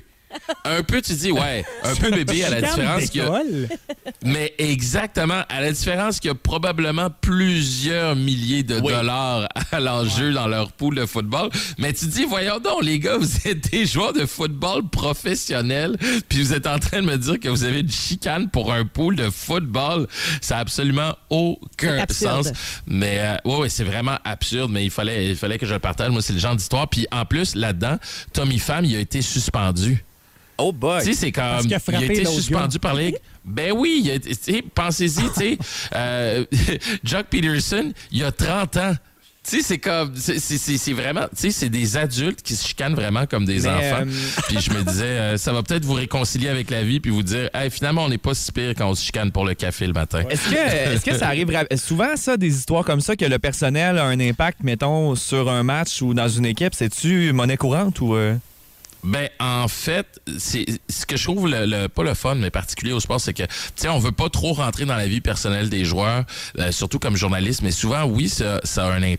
Un peu, tu dis, ouais, un peu bébé à la différence qu'il y a... Mais exactement, à la différence qu'il y a probablement plusieurs milliers de dollars à l'enjeu dans leur pool de football. Mais tu dis, voyons donc, les gars, vous êtes des joueurs de football professionnels, puis vous êtes en train de me dire que vous avez une chicane pour un pool de football. Ça n'a absolument aucun sens. Mais ouais, c'est vraiment absurde, mais il fallait que je le partage. Moi, c'est le genre d'histoire. Puis en plus, là-dedans, Tommy Pham, il a été suspendu. Oh boy! Tu sais, c'est comme... Il a été suspendu par les... Ben oui, pensez-y, tu sais, Jock Peterson, il a 30 ans. Tu sais, c'est comme... C'est vraiment... Tu sais, c'est des adultes qui se chicanent vraiment comme des enfants. Puis je me disais, ça va peut-être vous réconcilier avec la vie puis vous dire, hey, finalement, on n'est pas si pire quand on se chicane pour le café le matin. Est-ce que ça arrive souvent, ça, des histoires comme ça, que le personnel a un impact, mettons, sur un match ou dans une équipe? C'est-tu monnaie courante ou... Ben, en fait, c'est ce que je trouve pas le fun, mais particulier au sport, c'est que, tu sais, on veut pas trop rentrer dans la vie personnelle des joueurs, surtout comme journaliste, mais souvent, oui, ça a un impact.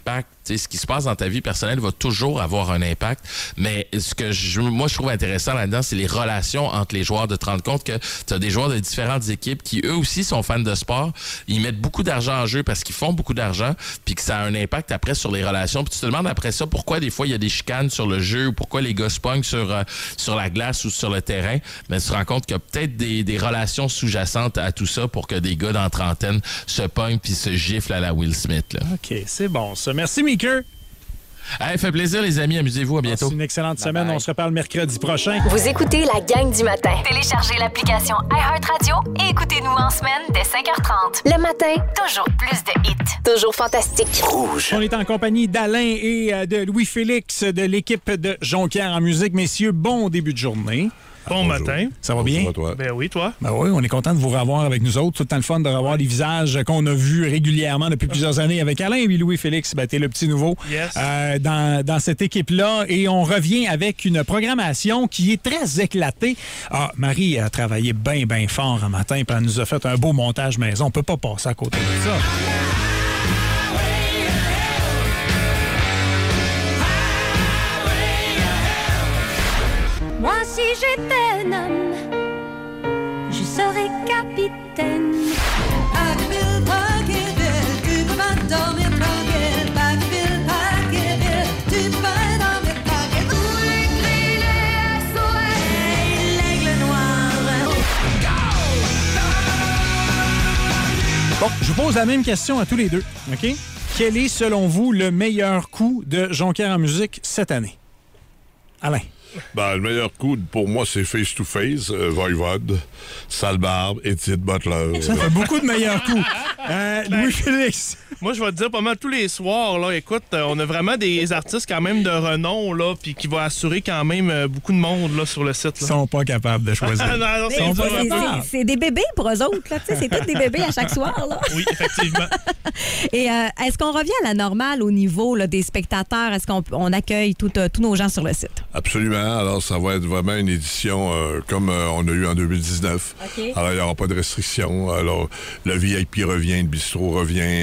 sais, ce qui se passe dans ta vie personnelle va toujours avoir un impact. Mais ce que moi, je trouve intéressant là-dedans, c'est les relations entre les joueurs, de te rendre compte que tu as des joueurs de différentes équipes qui, eux aussi, sont fans de sport. Ils mettent beaucoup d'argent en jeu parce qu'ils font beaucoup d'argent, puis que ça a un impact après sur les relations. Puis tu te demandes après ça pourquoi des fois il y a des chicanes sur le jeu ou pourquoi les gars se pognent sur la glace ou sur le terrain. Mais tu te rends compte qu'il y a peut-être des relations sous-jacentes à tout ça pour que des gars dans trentaine se pognent puis se giflent à la Will Smith. Là. OK, c'est bon ça. Merci, Meeker. Hey, fait plaisir, les amis. Amusez-vous. À bientôt. C'est une excellente semaine. On se reparle mercredi prochain. Vous écoutez la gang du matin. Téléchargez l'application iHeartRadio et écoutez-nous en semaine dès 5h30. Le matin, Toujours plus de hits. toujours fantastique. Rouge. On est en compagnie d'Alain et de Louis-Félix de l'équipe de Jonquière en musique. Messieurs, bon début de journée. Bon matin. Ça va bien? Toi. Ben oui, toi? Ben oui, on est content de vous revoir avec nous autres. Tout le temps le fun de revoir les visages qu'on a vus régulièrement depuis plusieurs années avec Alain et Louis-Félix. Ben, t'es le petit nouveau dans cette équipe-là. Et on revient avec une programmation qui est très éclatée. Ah, Marie a travaillé bien fort un matin, puis elle nous a fait un beau montage maison. On peut pas passer à côté de ça. Moi, si j'étais un homme, je serais capitaine. Packerville, Packerville, tu peux pas dormir tranquille. Packerville, Packerville, tu peux pas dormir tranquille. Où écrit les SOS, l'aigle noir. Bon, je vous pose la même question à tous les deux, OK? Quel est, selon vous, le meilleur coup de Jonquière en musique cette année? Alain. Ben, le meilleur coup, pour moi, c'est Face to Face, Voivode, Sale Barbe, Edith Butler. Ça fait beaucoup de meilleurs coups. Louis-Félix. Moi, je vais te dire pas mal tous les soirs, là, écoute, on a vraiment des artistes quand même de renom, là, puis qui vont assurer quand même beaucoup de monde, là, sur le site, là. Ils sont pas capables de choisir. Non, c'est des bébés pour eux autres, là, tu sais, c'est tous des bébés à chaque soir, là. Oui, effectivement. Et est-ce qu'on revient à la normale au niveau là, des spectateurs? Est-ce qu'on accueille tous nos gens sur le site? Absolument. Alors, ça va être vraiment une édition comme on a eu en 2019. Okay. Alors, il n'y aura pas de restrictions. Alors, le VIP revient, le bistrot revient.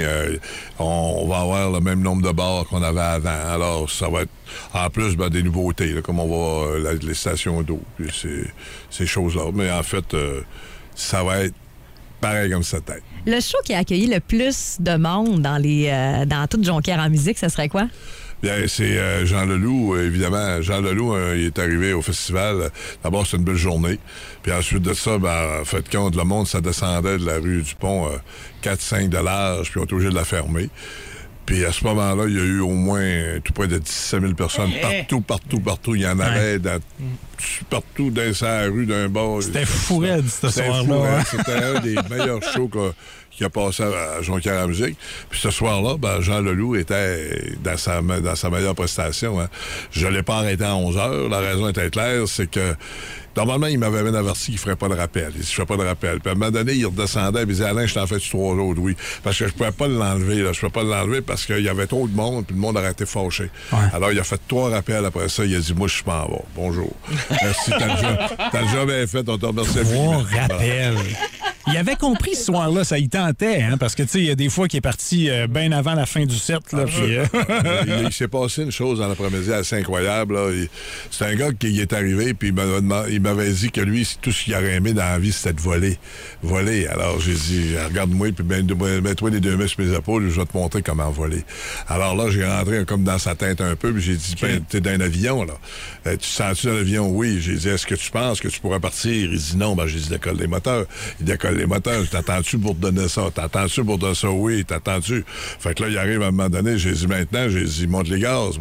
On va avoir le même nombre de bars qu'on avait avant. Alors, ça va être, en plus, des nouveautés, là, comme on va les stations d'eau, puis ces choses-là. Mais en fait, ça va être pareil comme ça tête. Le show qui a accueilli le plus de monde dans toute Jonquière en musique, ce serait quoi? Bien, c'est Jean Leloup, évidemment. Jean Leloup, il est arrivé au festival. D'abord, c'est une belle journée. Puis ensuite de ça, faites compte, le monde, ça descendait de la rue du Pont 4-5 de large, puis on était obligé de la fermer. Puis à ce moment-là, il y a eu au moins tout près de 17 000 personnes partout. Il y en avait partout dans sa rue d'un bord. C'était fou raide, ce soir-là. C'était un des meilleurs shows qui a passé à Jonquière en musique. Puis ce soir-là, Jean Leloup était dans sa meilleure prestation. Hein. Je ne l'ai pas arrêté à 11h. La raison était claire, c'est que normalement, il m'avait bien averti qu'il ne ferait pas de rappel. Il dit, je ne fais pas de rappel. Puis à un moment donné, il redescendait et il disait, Alain, je t'en fais 3 autres, oui. Parce que je ne pouvais pas l'enlever. Je ne pouvais pas l'enlever parce qu'il y avait trop de monde puis le monde aurait été fâché. Ouais. Alors, il a fait 3 rappels après ça. Il a dit, moi, je suis pas en bas. Bonjour. Merci, t'as le job bien fait. On te remercie. 3 rappels. Il avait compris ce soir-là, ça y tentait, hein, parce que, tu sais, il y a des fois qu'il est parti bien avant la fin du set. Là, puis, il s'est passé une chose dans l'après-midi assez incroyable. C'est un gars qui est arrivé, puis il m'avait dit que lui, tout ce qu'il aurait aimé dans la vie, c'était de voler. Voler. Alors, j'ai dit, regarde-moi, puis mets-toi les 2 mains sur mes épaules, je vais te montrer comment voler. Alors là, j'ai rentré comme dans sa tête un peu, puis j'ai dit, t'es dans un avion, là. Tu te sens-tu dans l'avion? Oui. J'ai dit, est-ce que tu penses que tu pourras partir? Il dit, non. J'ai dit, décolle les moteurs. Il décolle les moteurs. T'attends-tu pour te donner ça? T'attends-tu pour te donner ça? Oui. T'attends-tu? Fait que là, il arrive à un moment donné, j'ai dit, maintenant, monte les gaz.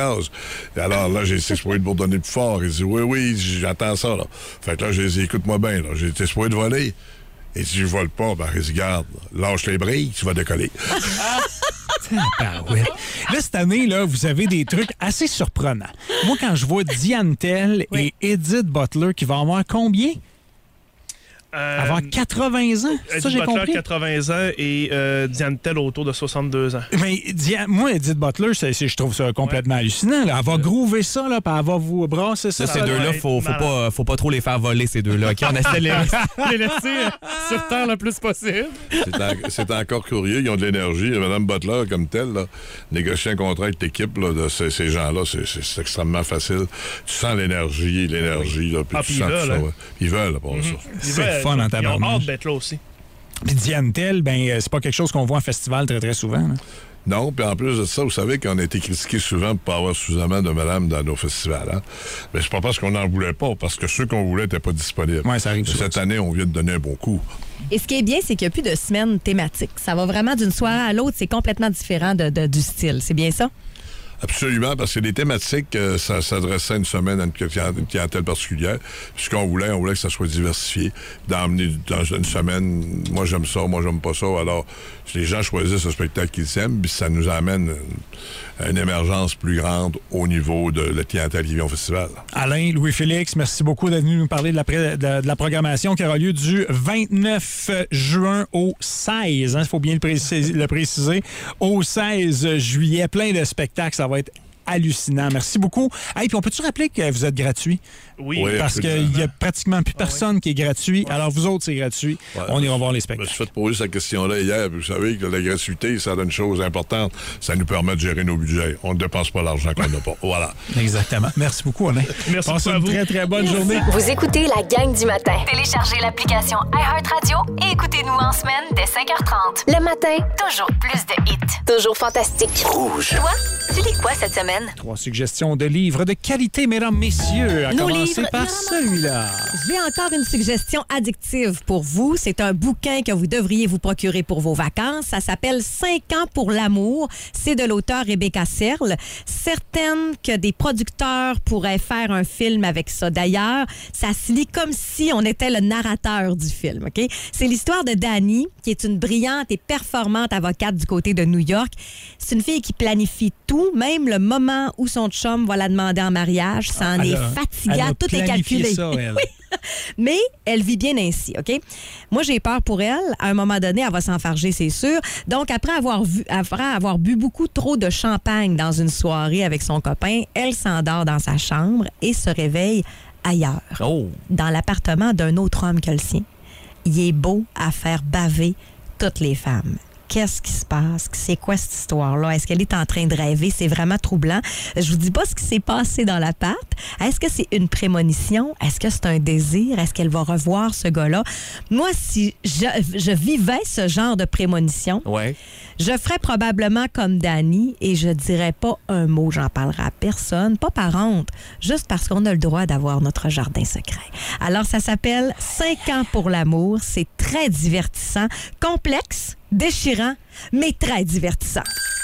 Et alors là, j'ai dit, c'est pour te donner plus fort. Il dit, oui, j'attends ça, là. Fait que là, j'ai dit, écoute-moi bien, là. J'ai dit, t'es supposé de voler? Et si je vole pas, il dit, garde, lâche les briques, tu vas décoller. Ouais. Là, cette année, là, vous avez des trucs assez surprenants. Moi, quand je vois Diane Tell et Edith Butler, qui va avoir combien? Avoir 80 ans, c'est ça, j'ai Butler, compris? 80 ans et Diane Tell autour de 62 ans. Mais moi, Edith Butler, je trouve ça complètement hallucinant. Là. Elle va groover ça, là, puis elle va vous brasser ça. Ces deux-là, faut pas trop les faire voler, ces deux-là. OK, on essaie de les laisser sur terre le plus possible. C'est encore curieux. Ils ont de l'énergie. Mme Butler, comme telle, là, négocier un contrat avec l'équipe là, de ces gens-là, c'est extrêmement facile. Tu sens l'énergie, là, puis tu sens tout ça. Ouais. Ils veulent, pour ça. C'est fun en tabarnak. Ils ont hâte d'être là aussi. Puis Diane Tell, c'est pas quelque chose qu'on voit en festival très, très souvent. Là. Non, puis en plus de ça, vous savez qu'on a été critiqués souvent pour pas avoir suffisamment de madame dans nos festivals. Hein? Mais c'est pas parce qu'on n'en voulait pas, parce que ceux qu'on voulait n'étaient pas disponibles. Oui, ça arrive. Cette année, on vient de donner un bon coup. Et ce qui est bien, c'est qu'il n'y a plus de semaine thématique. Ça va vraiment d'une soirée à l'autre. C'est complètement différent du style. C'est bien ça? Absolument, parce que les thématiques, ça s'adressait à une semaine à une clientèle particulière. Puis ce qu'on voulait, que ça soit diversifié. D'emmener dans une semaine, moi j'aime ça, moi j'aime pas ça. Alors, les gens choisissent le spectacle qu'ils aiment, puis ça nous amène à une émergence plus grande au niveau de la clientèle qui vient au festival. Alain, Louis-Félix, merci beaucoup d'être venu nous parler de la programmation qui aura lieu du 29 juin au 16. Il faut bien le préciser. Au 16 juillet, plein de spectacles. Ça va être hallucinant. Merci beaucoup. Hey, puis on peut-tu rappeler que vous êtes gratuit? Oui. Parce qu'il n'y a pratiquement plus personne qui est gratuit. Ouais. Alors, vous autres, c'est gratuit. Ouais. On ira voir les spectacles. Je me suis fait poser cette question-là hier. Vous savez que la gratuité, ça donne une chose importante. Ça nous permet de gérer nos budgets. On ne dépense pas l'argent qu'on n'a pas. Voilà. Exactement. Merci beaucoup, Alain. Merci Passez une très, très bonne journée. Vous écoutez la gang du matin. Téléchargez l'application iHeartRadio et écoutez-nous en semaine dès 5h30. Le matin, toujours plus de hits. toujours fantastique. Rouge. Toi, tu lis quoi cette semaine? 3 suggestions de livres de qualité, mesdames, messieurs. À commencer par celui-là. J'ai encore une suggestion addictive pour vous. C'est un bouquin que vous devriez vous procurer pour vos vacances. Ça s'appelle 5 ans pour l'amour. C'est de l'auteur Rebecca Serle. Certaine que des producteurs pourraient faire un film avec ça. D'ailleurs, ça se lit comme si on était le narrateur du film. OK? C'est l'histoire de Dani, qui est une brillante et performante avocate du côté de New York. C'est une fille qui planifie tout, même le moment où son chum va la demander en mariage. Ça en est fatigant. Tout est calculé. Ça, elle. Oui. Mais elle vit bien ainsi, OK? Moi, j'ai peur pour elle. À un moment donné, elle va s'enfarger, c'est sûr. Donc, après avoir bu beaucoup trop de champagne dans une soirée avec son copain, elle s'endort dans sa chambre et se réveille ailleurs, dans l'appartement d'un autre homme que le sien. Il est beau à faire baver toutes les femmes. Qu'est-ce qui se passe? C'est quoi cette histoire-là? Est-ce qu'elle est en train de rêver? C'est vraiment troublant. Je vous dis pas ce qui s'est passé dans l'appart. Est-ce que c'est une prémonition? Est-ce que c'est un désir? Est-ce qu'elle va revoir ce gars-là? Moi, si je vivais ce genre de prémonition, je ferais probablement comme Dani et je dirais pas un mot. J'en parlerai à personne. Pas par honte, juste parce qu'on a le droit d'avoir notre jardin secret. Alors, ça s'appelle 5 ans pour l'amour. C'est très divertissant, complexe, déchirant, mais très divertissant.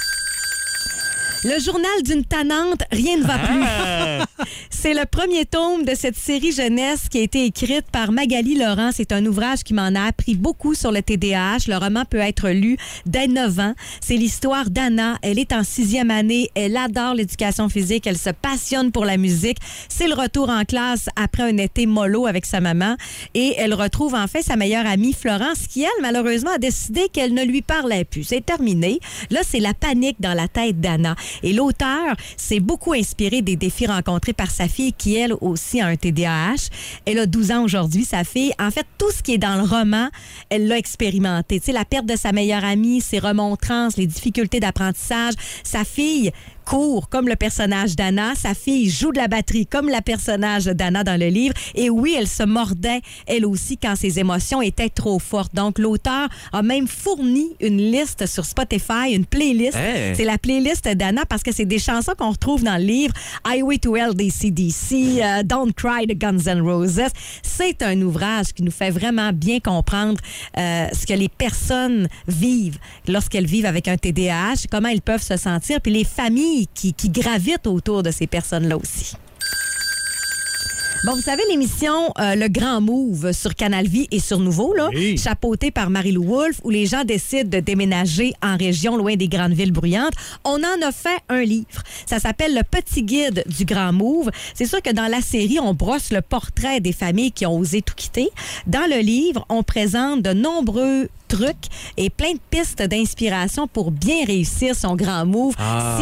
Le journal d'une tannante, rien ne va plus. C'est le premier tome de cette série jeunesse qui a été écrite par Magali Laurent. C'est un ouvrage qui m'en a appris beaucoup sur le TDAH. Le roman peut être lu dès 9 ans. C'est l'histoire d'Anna. Elle est en 6e année. Elle adore l'éducation physique. Elle se passionne pour la musique. C'est le retour en classe après un été mollo avec sa maman. Et elle retrouve en fait sa meilleure amie Florence qui, elle, malheureusement, a décidé qu'elle ne lui parlait plus. C'est terminé. Là, c'est la panique dans la tête d'Anna. Et l'auteur s'est beaucoup inspiré des défis rencontrés par sa fille qui, elle aussi, a un TDAH. Elle a 12 ans aujourd'hui, sa fille. En fait, tout ce qui est dans le roman, elle l'a expérimenté. Tu sais, la perte de sa meilleure amie, ses remontrances, les difficultés d'apprentissage. Sa fille court comme le personnage d'Anna. Sa fille joue de la batterie comme la personnage d'Anna dans le livre. Et oui, elle se mordait, elle aussi, quand ses émotions étaient trop fortes. Donc, l'auteur a même fourni une liste sur Spotify, une playlist. Hey. C'est la playlist d'Anna parce que c'est des chansons qu'on retrouve dans le livre. Highway to Hell des AC/DC, Don't Cry de Guns N' Roses. C'est un ouvrage qui nous fait vraiment bien comprendre ce que les personnes vivent lorsqu'elles vivent avec un TDAH, comment elles peuvent se sentir, puis les familles qui gravitent autour de ces personnes-là aussi. Bon, vous savez, l'émission Le Grand Move sur Canal Vie et sur Nouveau, là, chapeautée par Marie-Lou Wolfe, où les gens décident de déménager en région loin des grandes villes bruyantes. On en a fait un livre. Ça s'appelle Le Petit Guide du Grand Move. C'est sûr que dans la série, on brosse le portrait des familles qui ont osé tout quitter. Dans le livre, on présente de nombreux trucs et plein de pistes d'inspiration pour bien réussir son grand move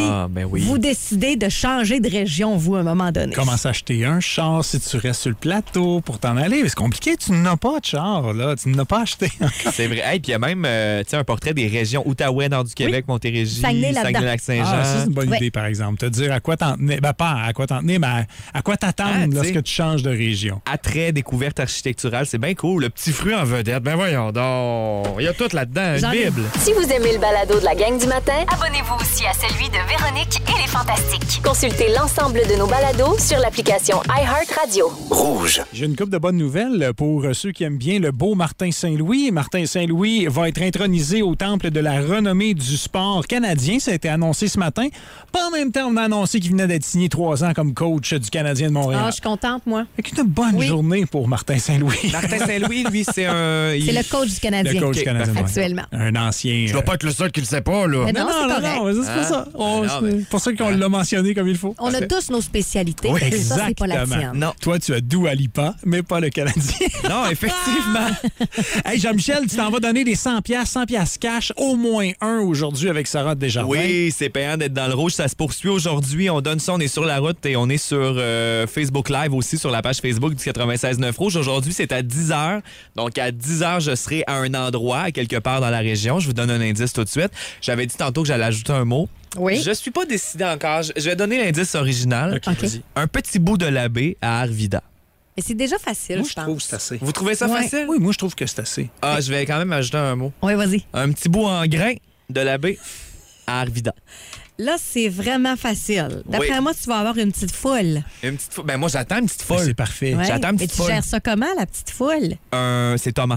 vous décidez de changer de région, vous, à un moment donné. Comment s'acheter un char si tu restes sur le plateau pour t'en aller? C'est compliqué, tu n'as pas de char, là. Tu n'as pas acheté. C'est vrai. Hey, puis il y a même un portrait des régions Outaouais, Nord du Québec, Montérégie, Saguenay-Lac-Saint-Jean. Ça, c'est une bonne idée, par exemple. Te dire à quoi t'en tenir. Ben, pas à quoi t'en tenir, mais à quoi t'attendre lorsque tu changes de région. Attrait, découverte architecturale, c'est bien cool. Le petit fruit en vedette, ben voyons donc. Il y a tout là-dedans, une Bible. Si vous aimez le balado de la gang du matin, abonnez-vous aussi à celui de Véronique et les Fantastiques. Consultez l'ensemble de nos balados sur l'application iHeartRadio. Rouge. J'ai une couple de bonnes nouvelles pour ceux qui aiment bien le beau Martin Saint-Louis. Martin Saint-Louis va être intronisé au temple de la renommée du sport canadien. Ça a été annoncé ce matin. Pas en même temps, on a annoncé qu'il venait d'être signé 3 ans comme coach du Canadien de Montréal. Je suis contente, moi. Avec une bonne journée pour Martin Saint-Louis. Martin Saint-Louis, lui, c'est un... C'est le coach du Canadien. Le coach du Canadien. Actuellement. Un ancien... Je dois pas être le seul qui le sait pas, là. Mais non, c'est pas ça. C'est pour ça qu'on l'a mentionné comme il faut. On a tous nos spécialités. Oui, exactement. Ça, c'est pas la tienne. Non. Toi, tu as Dua Lipa, mais pas le Canadien. Non, effectivement. Hey, Jean-Michel, tu t'en vas donner des 100 piastres cash, au moins un aujourd'hui avec Sarah Desjardins. Oui, c'est payant d'être dans le rouge. Ça se poursuit aujourd'hui. On donne ça, on est sur la route et on est sur Facebook Live aussi, sur la page Facebook du 96.9 Rouge. Aujourd'hui, c'est à 10h. Donc, à 10h, je serai à un endroit, quelque part dans la région. Je vous donne un indice tout de suite. J'avais dit tantôt que j'allais ajouter un mot. Oui. Je suis pas décidé encore. Je vais donner l'indice original. Okay. Un petit bout de la baie à Arvida. Mais c'est déjà facile, moi, je pense. Trouve que c'est assez. Vous trouvez ça facile? Oui, moi, je trouve que c'est assez. Je vais quand même ajouter un mot. Oui, vas-y. Un petit bout en grain de la baie à Arvida. Là, c'est vraiment facile. D'après moi, tu vas avoir une petite foule. Une petite foule? Ben moi, j'attends une petite foule. Ben, c'est parfait. Ouais. J'attends une petite foule. Mais tu gères ça comment, la petite foule? C'est Thomas.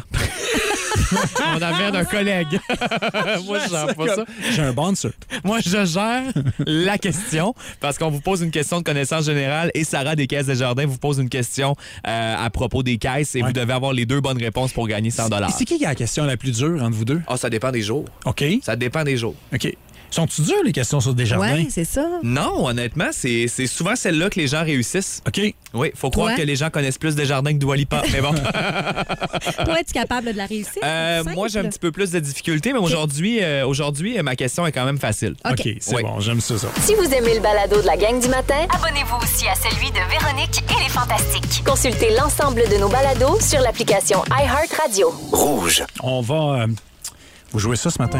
On avait d'un collègue. Moi, je gère pas ça. J'ai un bon sur. Moi, je gère la question parce qu'on vous pose une question de connaissance générale et Sarah des Caisses Desjardins vous pose une question à propos des caisses et vous devez avoir les 2 bonnes réponses pour gagner 100 $. C'est qui a la question la plus dure entre vous deux? Ça dépend des jours. OK. Ça dépend des jours. OK. Sont-tu dures, les questions sur Desjardins? Oui, c'est ça. Non, honnêtement, c'est souvent celle-là que les gens réussissent. OK. Oui, faut croire que les gens connaissent plus Desjardins que Dua Lipa, mais bon. Toi, es-tu capable de la réussir? Moi, j'ai un petit peu plus de difficultés, mais aujourd'hui, ma question est quand même facile. OK, c'est bon, j'aime ça. Si vous aimez le balado de la gang du matin, abonnez-vous aussi à celui de Véronique et les Fantastiques. Consultez l'ensemble de nos balados sur l'application iHeartRadio. Rouge. On va vous jouer ça ce matin.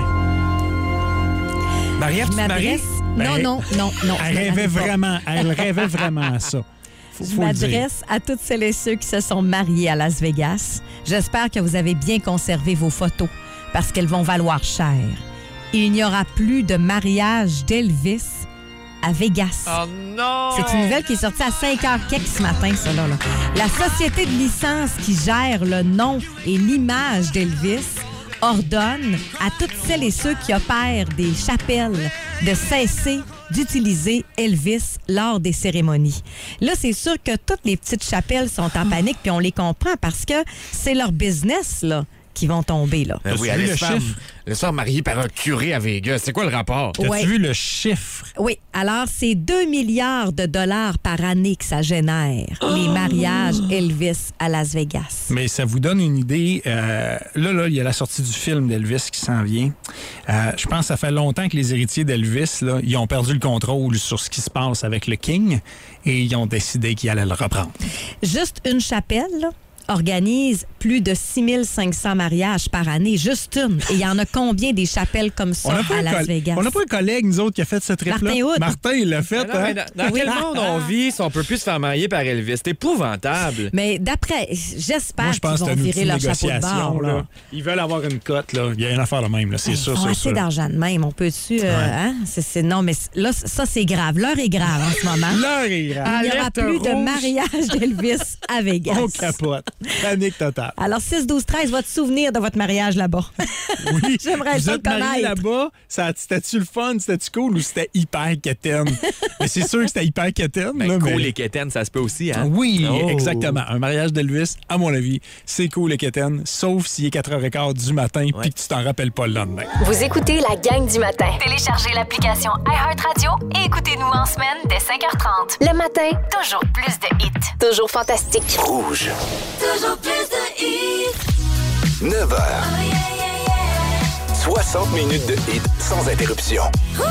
Marie-Ève, tu te maries? Non. Elle rêvait vraiment à ça. Je m'adresse à toutes celles et ceux qui se sont mariés à Las Vegas. J'espère que vous avez bien conservé vos photos parce qu'elles vont valoir cher. Il n'y aura plus de mariage d'Elvis à Vegas. Oh non! C'est une nouvelle qui est sortie à 5h quelque ce matin, ça là. La société de licence qui gère le nom et l'image d'Elvis ordonne à toutes celles et ceux qui opèrent des chapelles de cesser d'utiliser Elvis lors des cérémonies. Là, c'est sûr que toutes les petites chapelles sont en panique, puis on les comprend parce que c'est leur business, là, qui vont tomber, là. Oui, le soir marié par un curé à Vegas. C'est quoi le rapport? T'as-tu vu le chiffre? Oui. Alors, c'est 2 milliards de dollars par année que ça génère, les mariages Elvis à Las Vegas. Mais ça vous donne une idée. Là, il y a la sortie du film d'Elvis qui s'en vient. Je pense que ça fait longtemps que les héritiers d'Elvis, là, ils ont perdu le contrôle sur ce qui se passe avec le King et ils ont décidé qu'ils allaient le reprendre. Juste une chapelle, là, organise plus de 6500 mariages par année, juste une. Et il y en a combien des chapelles comme ça à Las Vegas? On n'a pas un collègue, nous autres, qui a fait ce trip-là? Martin, il l'a fait. Dans quel monde on vit si on peut plus se faire marier par Elvis? C'est épouvantable. Mais d'après, j'espère qu'ils vont virer leur chapeau de bord. Là. Ils veulent avoir une cote. Là. Il y a une affaire de même. Là. C'est sûr. Ils ont assez d'argent de même. On peut-tu... hein? Non, mais là, ça, c'est grave. L'heure est grave en ce moment. L'heure est grave. Il n'y aura plus de mariage d'Elvis à Vegas. On capote. Panique totale. Alors, 6-12-13, votre souvenir de votre mariage là-bas. Oui. J'aimerais Vous ça le êtes mariés connaître. là-bas, c'était-tu le fun, c'était-tu cool ou c'était hyper quétaine? Mais c'est sûr que c'était hyper quétaine. Ben, là, cool mais... et quétaine, ça se peut aussi, hein? Oui, Oh. exactement. Un mariage d'Elvis, à mon avis, c'est cool et quétaine, sauf s'il est 4h15 du matin puis que tu t'en rappelles pas le lendemain. Vous écoutez la gang du matin. Téléchargez l'application iHeartRadio et écoutez-nous en semaine dès 5h30. Le matin, Toujours plus de hits. toujours fantastique. Rouge. Toujours plus de hits. 9h. 60 minutes de hits sans interruption. Rouge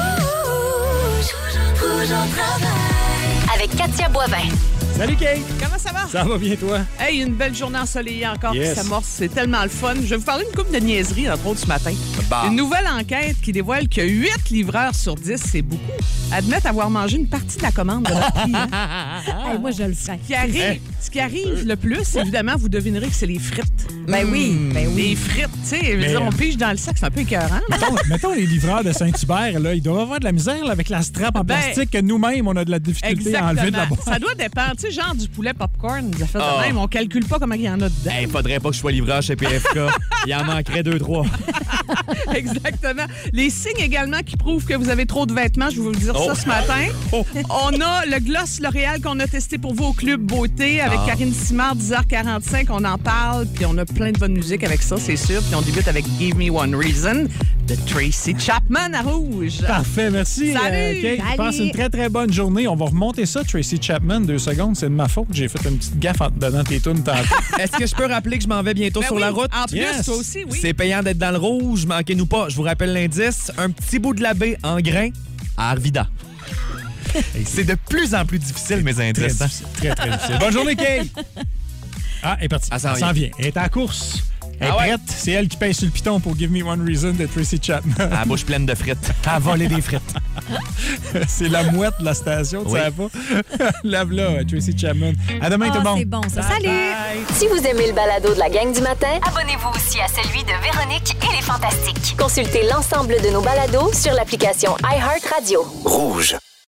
au travail. Avec Katia Boivin. Salut Kate! Comment ça va? Ça va bien toi? Hey, une belle journée ensoleillée encore Yes. qui s'amorce. C'est tellement le fun. Je vais vous parler d'une couple de niaiseries, entre autres, ce matin. Bah. Une nouvelle enquête qui dévoile que 8 livreurs sur 10, c'est beaucoup, admettent avoir mangé une partie de la commande de leur client. Hey, moi, je le ferais. Ce qui arrive le plus, évidemment, vous devinerez que c'est les frites. Ben oui, ben oui. Les frites, tu sais, je veux dire, on pige dans le sac, c'est un peu écœurant. Mettons les livreurs de Saint-Hubert, là, ils doivent avoir de la misère là, avec la strap en plastique que nous-mêmes, on a de la difficulté à enlever de la boîte. Ça doit dépendre. Tu sais, genre du poulet popcorn, des affaires de même, on calcule pas comment il y en a dedans. Hey, faudrait pas que je sois livreur chez PFK. Il en manquerait 2-3. Exactement. Les signes également qui prouvent que vous avez trop de vêtements, je vais vous dire ça ce matin. On a le gloss L'Oréal qu'on a testé pour vous au Club Beauté avec Karine Simard, 10h45. On en parle, puis on a plein de bonne musique avec ça, c'est sûr. Puis on débute avec Give Me One Reason de Tracy Chapman à Rouge. Parfait, merci. Salut! Kate. Salut! Passe une très, très bonne journée. On va remonter ça, Tracy Chapman, 2 secondes. C'est de ma faute. J'ai fait une petite gaffe en te donnant tes tunes tantôt. Est-ce que je peux rappeler que je m'en vais bientôt Ben sur oui, la route? En plus, Yes. toi aussi, oui. C'est payant d'être dans le rouge, manquez-nous pas. Je vous rappelle l'indice, un petit bout de la baie en grain à Arvida. C'est de plus en plus difficile, mes Très indices. hein? difficile. Très, très difficile. Bonne journée, Kate. Ah, elle est partie. Elle s'en Elle s'en vient. Elle est à la course. Elle est Ah ouais? prête. C'est elle qui pèse sur le piton pour Give Me One Reason de Tracy Chapman. À la bouche pleine de frites. À voler des frites. C'est la mouette de la station, tu Oui. savais pas? Lave-la, Tracy Chapman. À demain, tout le monde. C'est bon, ça. Salut! Si vous aimez le balado de la gang du matin, Abonnez-vous aussi à celui de Véronique et les Fantastiques. consultez l'ensemble de nos balados sur l'application iHeartRadio. Rouge.